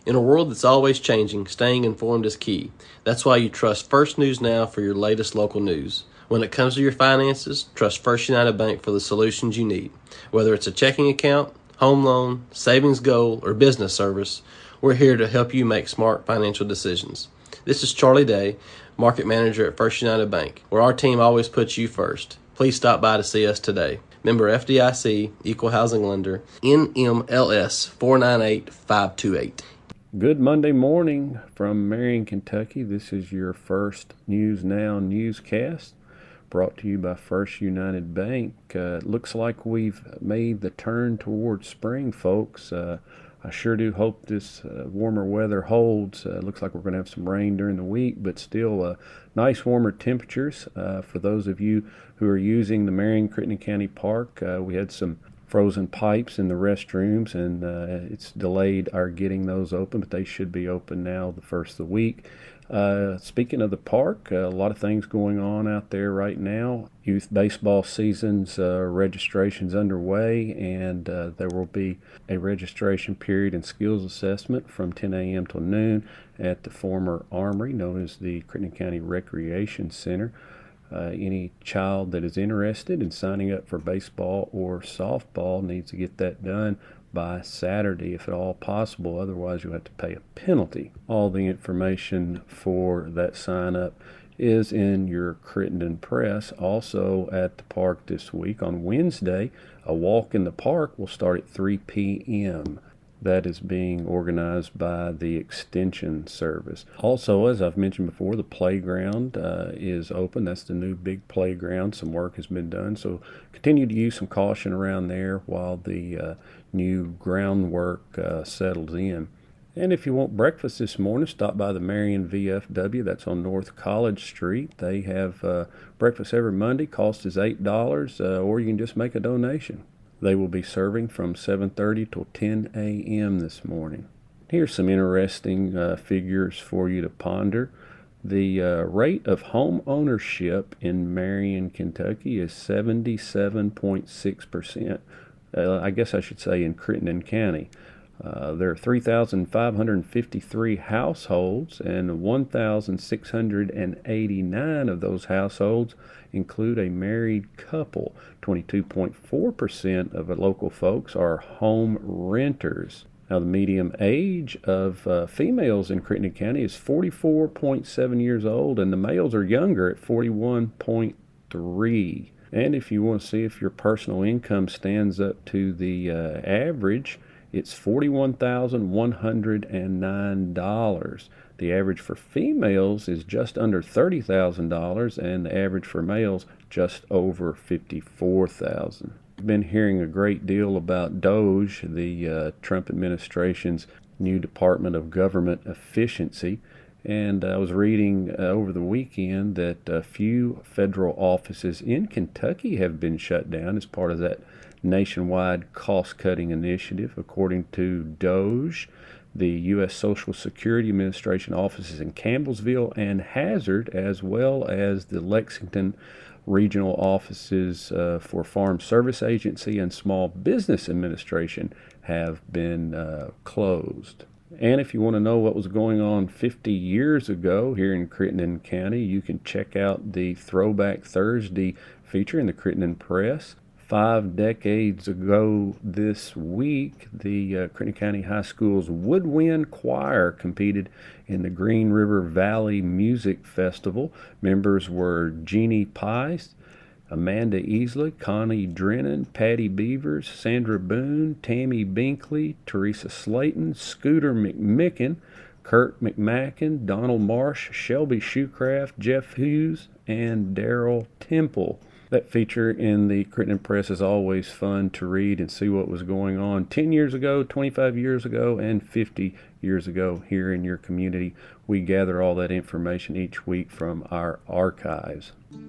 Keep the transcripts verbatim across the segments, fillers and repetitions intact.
In a world that's always changing, staying informed is key. That's why you trust First News Now for your latest local news. When it comes to your finances, trust First United Bank for the solutions you need. Whether it's a checking account, home loan, savings goal, or business service, we're here to help you make smart financial decisions. This is Charlie Day, Market Manager at First United Bank, where our team always puts you first. Please stop by to see us today. Member F D I C, Equal Housing Lender, N M L S four nine eight five two eight. Good Monday morning from Marion, Kentucky. This is your First News Now newscast brought to you by First United Bank. Uh, it looks like we've made the turn towards spring, folks. Uh, I sure do hope this uh, warmer weather holds. Uh, looks like we're going to have some rain during the week, but still uh, nice warmer temperatures. Uh, for those of you who are using the Marion Crittenden County Park, uh, we had some frozen pipes in the restrooms, and uh, it's delayed our getting those open, but they should be open now the first of the week. Uh, speaking of the park, uh, a lot of things going on out there right now. Youth baseball season's uh, registration's underway, and uh, there will be a registration period and skills assessment from ten a.m. till noon at the former Armory, known as the Crittenden County Recreation Center. Uh, any child that is interested in signing up for baseball or softball needs to get that done by Saturday, if at all possible. Otherwise, you'll have to pay a penalty. All the information for that sign up is in your Crittenden Press. Also at the park this week on Wednesday, a walk in the park will start at three p.m. That is being organized by the Extension Service. Also, as I've mentioned before, the playground uh, is open. That's the new big playground. Some work has been done, so continue to use some caution around there while the uh, new groundwork uh, settles in. And if you want breakfast this morning, stop by the Marion V F W. That's on North College Street. They have uh, breakfast every Monday. Cost is eight dollars, uh, or you can just make a donation. They will be serving from seven thirty till ten a.m. this morning. Here's some interesting uh, figures for you to ponder. The uh, rate of home ownership in Marion, Kentucky is seventy-seven point six percent. Uh, I guess I should say in Crittenden County. Uh, there are three thousand five hundred fifty-three households, and one thousand six hundred eighty-nine of those households include a married couple. twenty-two point four percent of the local folks are home renters. Now, the median age of uh, females in Crittenden County is forty-four point seven years old, and the males are younger at forty-one point three. And if you want to see if your personal income stands up to the uh, average, it's forty-one thousand one hundred nine dollars. The average for females is just under thirty thousand dollars, and the average for males just over fifty-four thousand dollars. I've been hearing a great deal about DOGE, the uh, Trump administration's new Department of Government Efficiency, and I was reading uh, over the weekend that a few federal offices in Kentucky have been shut down as part of that nationwide cost-cutting initiative. According to DOGE, the U S Social Security Administration offices in Campbellsville and Hazard, as well as the Lexington regional offices uh, for Farm Service Agency and Small Business Administration, have been uh, closed. And if you want to know what was going on fifty years ago here in Crittenden County, you can check out the Throwback Thursday feature in the Crittenden Press. Five decades ago this week, the uh, Crittenden County High School's Woodwind Choir competed in the Green River Valley Music Festival. Members were Jeannie Pice, Amanda Easley, Connie Drennan, Patty Beavers, Sandra Boone, Tammy Binkley, Teresa Slayton, Scooter McMicken, Kurt McMacken, Donald Marsh, Shelby Shoecraft, Jeff Hughes, and Daryl Temple. That feature in the Crittenden Press is always fun to read and see what was going on ten years ago, twenty-five years ago, and fifty years ago here in your community. We gather all that information each week from our archives.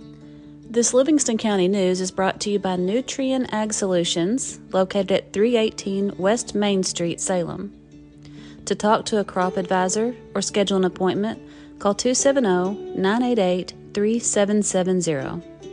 This Livingston County News is brought to you by Nutrien Ag Solutions, located at three eighteen West Main Street, Salem. To talk to a crop advisor or schedule an appointment, call two seven zero, nine eight eight, three seven seven zero.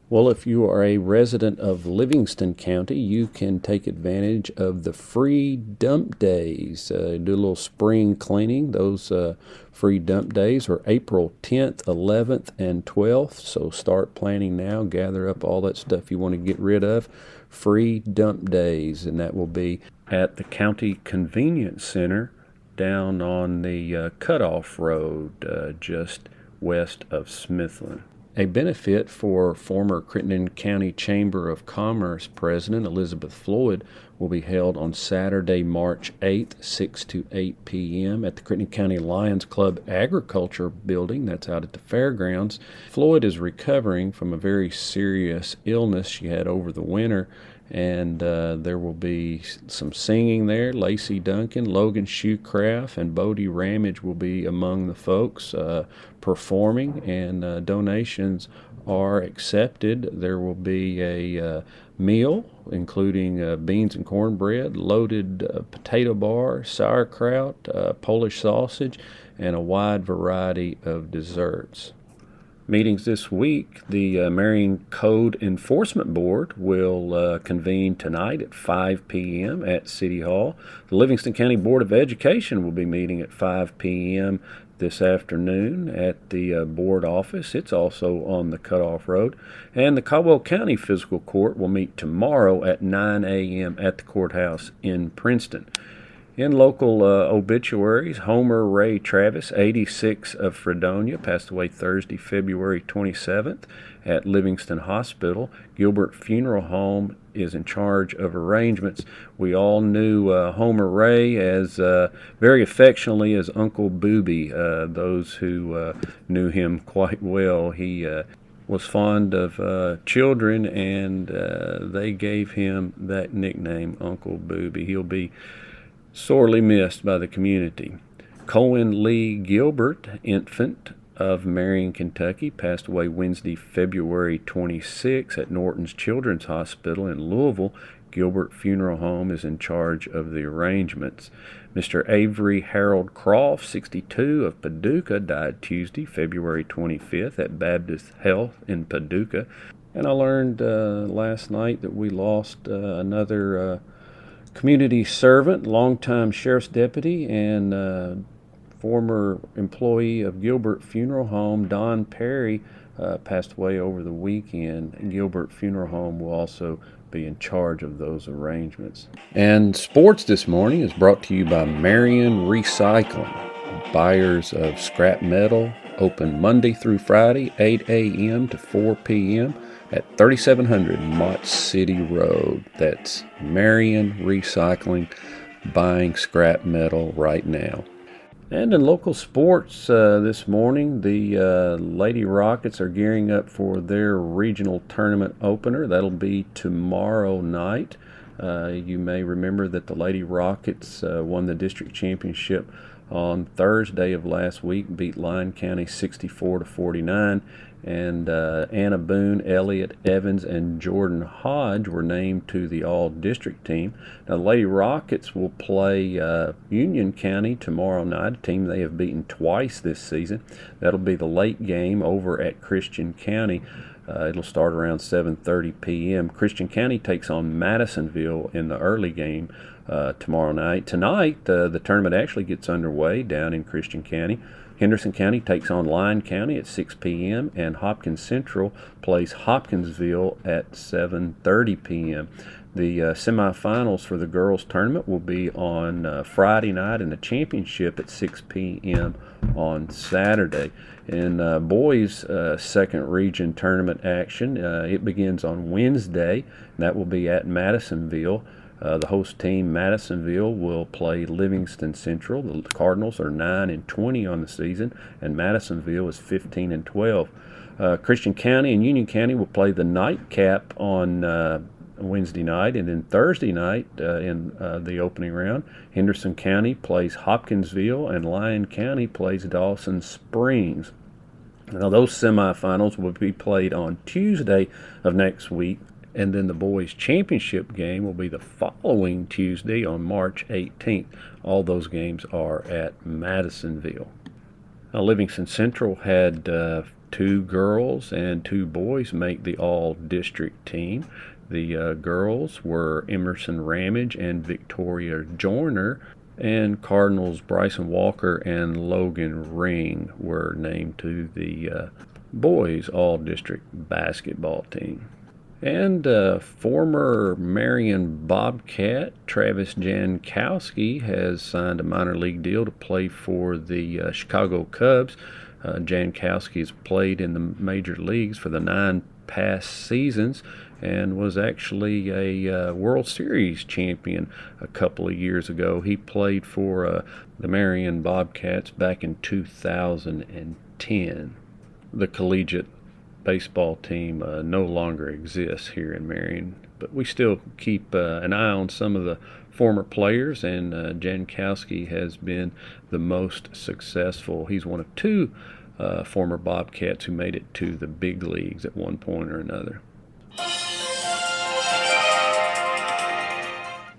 Well, if you are a resident of Livingston County, you can take advantage of the free dump days. Uh, do a little spring cleaning. Those uh, free dump days are April tenth, eleventh, and twelfth. So start planning now. Gather up all that stuff you want to get rid of. Free dump days, and that will be at the County Convenience Center down on the uh, Cutoff Road, uh, just west of Smithland. A benefit for former Crittenden County Chamber of Commerce President Elizabeth Floyd will be held on Saturday, March eighth, six to eight p.m. at the Crittenden County Lions Club Agriculture Building. That's out at the fairgrounds. Floyd is recovering from a very serious illness she had over the winter, and uh, there will be some singing there. Lacey Duncan, Logan Shoecraft, and Bodie Ramage will be among the folks uh, performing, and uh, donations are accepted. There will be a uh, meal including uh, beans and cornbread, loaded uh, potato bar, sauerkraut, uh, Polish sausage, and a wide variety of desserts. Meetings this week, the uh, Marion Code Enforcement Board will uh, convene tonight at five p.m. at City Hall. The Livingston County Board of Education will be meeting at five p.m. this afternoon at the uh, board office. It's also on the Cutoff Road. And the Caldwell County Physical Court will meet tomorrow at nine a.m. at the courthouse in Princeton. In local uh, obituaries, Homer Ray Travis, eighty-six, of Fredonia, passed away Thursday, February twenty-seventh at Livingston Hospital. Gilbert Funeral Home is in charge of arrangements. We all knew uh, Homer Ray as uh, very affectionately as Uncle Booby, uh, those who uh, knew him quite well. He uh, was fond of uh, children, and uh, they gave him that nickname, Uncle Booby. He'll be sorely missed by the community. Cohen Lee Gilbert, infant, of Marion, Kentucky, passed away Wednesday, February twenty-sixth at Norton's Children's Hospital in Louisville. Gilbert Funeral Home is in charge of the arrangements. Mister Avery Harold Croft, sixty-two, of Paducah, died Tuesday, February twenty-fifth at Baptist Health in Paducah. And I learned uh, last night that we lost uh, another uh, community servant, longtime sheriff's deputy, and uh, former employee of Gilbert Funeral Home, Don Perry, uh, passed away over the weekend. Gilbert Funeral Home will also be in charge of those arrangements. And sports this morning is brought to you by Marion Recycling. Buyers of scrap metal, open Monday through Friday, eight a.m. to four p.m. at thirty-seven hundred Mott City Road. That's Marion Recycling, buying scrap metal right now. And in local sports uh, this morning, the uh, Lady Rockets are gearing up for their regional tournament opener. That'll be tomorrow night. Uh, you may remember that the Lady Rockets uh, won the district championship on Thursday of last week, beat Lyon County sixty-four to forty-nine. And uh, Anna Boone, Elliott Evans, and Jordan Hodge were named to the all-district team. Now, the Lady Rockets will play uh, Union County tomorrow night, a team they have beaten twice this season. That'll be the late game over at Christian County. Uh, it'll start around seven thirty p.m. Christian County takes on Madisonville in the early game uh, tomorrow night. Tonight, uh, the tournament actually gets underway down in Christian County. Henderson County takes on Lyon County at six p.m. and Hopkins Central plays Hopkinsville at seven thirty p.m. The uh, semifinals for the girls tournament will be on uh, Friday night, and the championship at six p.m. on Saturday. In uh, boys' uh, second region tournament action, uh, it begins on Wednesday, and that will be at Madisonville. Uh, the host team, Madisonville, will play Livingston Central. The Cardinals are nine and twenty on the season, and Madisonville is fifteen and twelve. Uh, Christian County and Union County will play the nightcap on uh, Wednesday night, and then Thursday night uh, in uh, the opening round, Henderson County plays Hopkinsville, and Lyon County plays Dawson Springs. Now, those semifinals will be played on Tuesday of next week. And then the boys' championship game will be the following Tuesday on March eighteenth. All those games are at Madisonville. Now, Livingston Central had uh, Two girls and two boys make the all-district team. The uh, girls were Emerson Ramage and Victoria Joyner, and Cardinals Bryson Walker and Logan Ring were named to the uh, boys all-district basketball team. And uh, former Marion Bobcat Travis Jankowski has signed a minor league deal to play for the uh, Chicago Cubs. Uh, Jankowski has played in the major leagues for the nine past seasons and was actually a uh, World Series champion a couple of years ago. He played for uh, the Marion Bobcats back in two thousand ten. The collegiate baseball team uh, no longer exists here in Marion, but we still keep uh, an eye on some of the former players, and uh, Jankowski has been the most successful. He's one of two uh, former Bobcats who made it to the big leagues at one point or another.